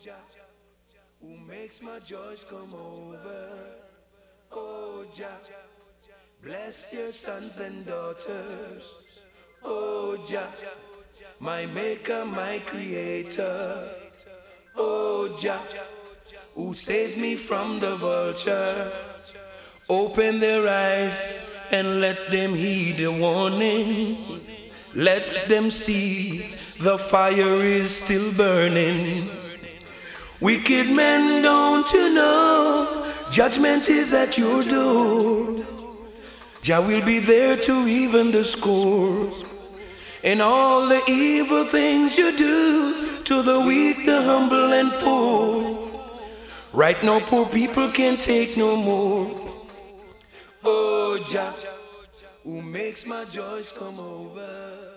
Jah, who makes my joys come over. Oh Jah, bless your sons and daughters. Oh Jah, my maker, my creator. Oh Jah, who saves me from the vulture. Open their eyes and let them heed the warning. Let them see the fire is still burning. Wicked men, don't you know judgment is at your door? Jah will be there to even the score. And all the evil things you do to the weak, the humble and poor. Right now poor people can't take no more. Oh Jah, who makes my joys come over.